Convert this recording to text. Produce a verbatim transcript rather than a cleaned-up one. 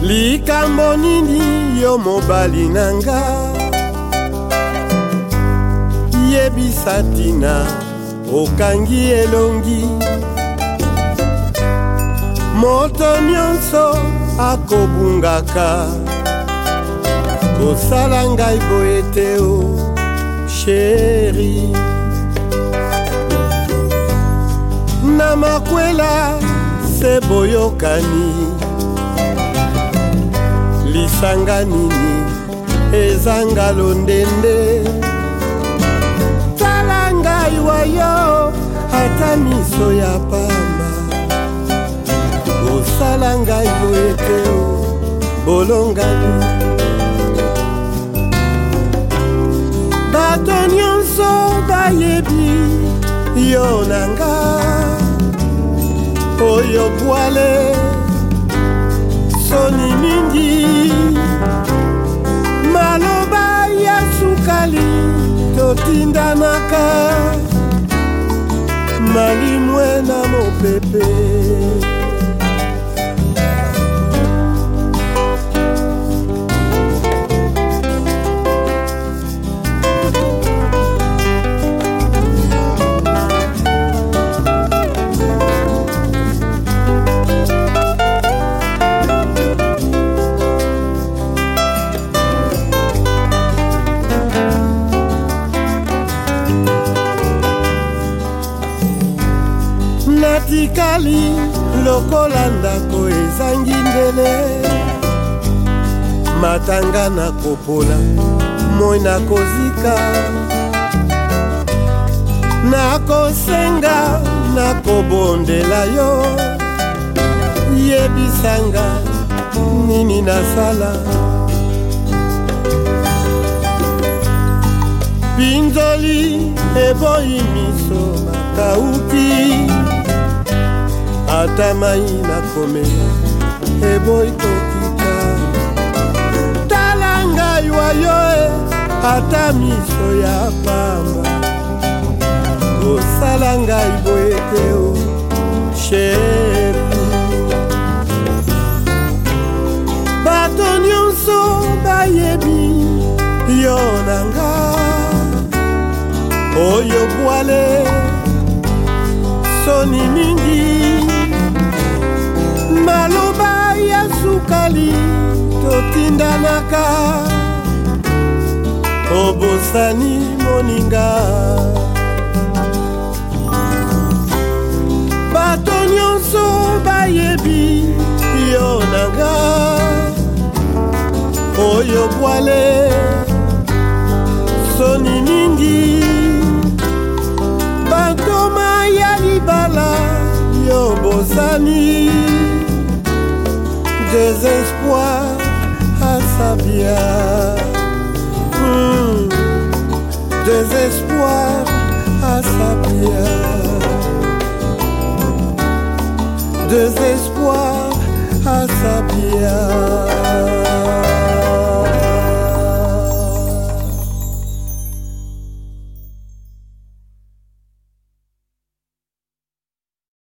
likambo nini yo mobali nanga yebisa tina okangi elongi moto nyonso akobungaka kosala ngai boye te o sheri na makwela se boyokani lisanga nini ezanga londende tala ngai wayo ata miso ya pamba kosala ngai boye te o bolongani bato nyonso bayebi yo nanga oyo bwale soni mingi maloba ya sukali totindanaka malimwe na mopepe natikali lokola ndako ezangi ndele matanga na kopola moi nakozika nakosenga nakobondela yo yebisanga nini nasala pinzoli eboyi miso makauki ata mai nakomela eboyi kokita tala ngai wayo ata miso ya pamba kosala ngai boye te o sheri bato nyonso bayebi yo nanga oyo bwale soni mingi maloba ya sukali totindanaka obosani moninga bato nyonso bayebi yo nanga oyo bwale soni mingi bantoma ya libala yo bosani désespoir à Sabia mmh. Désespoir à Sabia Désespoir à Sabia